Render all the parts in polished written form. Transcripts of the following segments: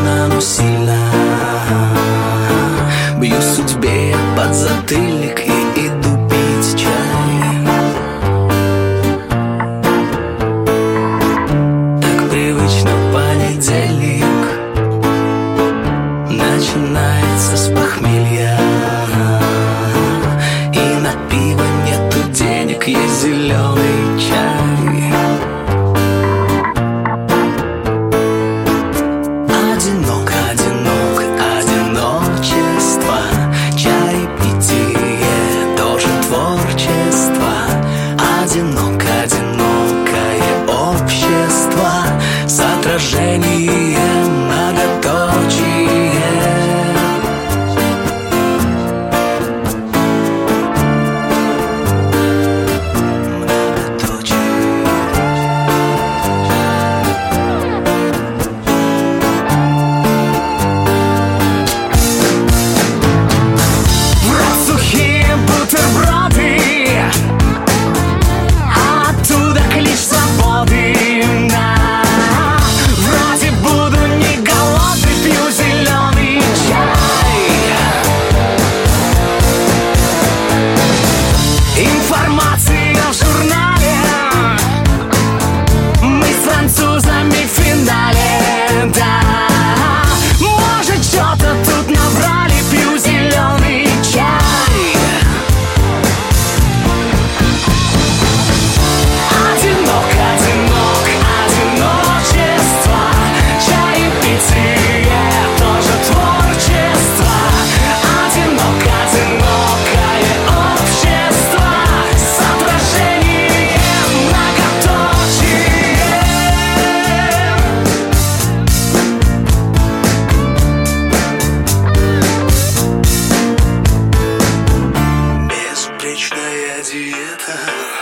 больно, но сильно. Бью судьбе я под затыльник и иду пить чай. Так привычно понедельник начинается с похмелья. И на пиво нету денег, есть зеленый чай. Одинок, одинок, одиночество. Чаепитие тоже творчество. Одинок, одинокое общество с отражением многоточие. Диета.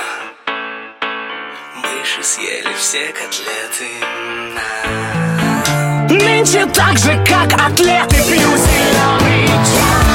Мыши съели все котлеты. Нынче так же, как атлеты, пью зеленый чай.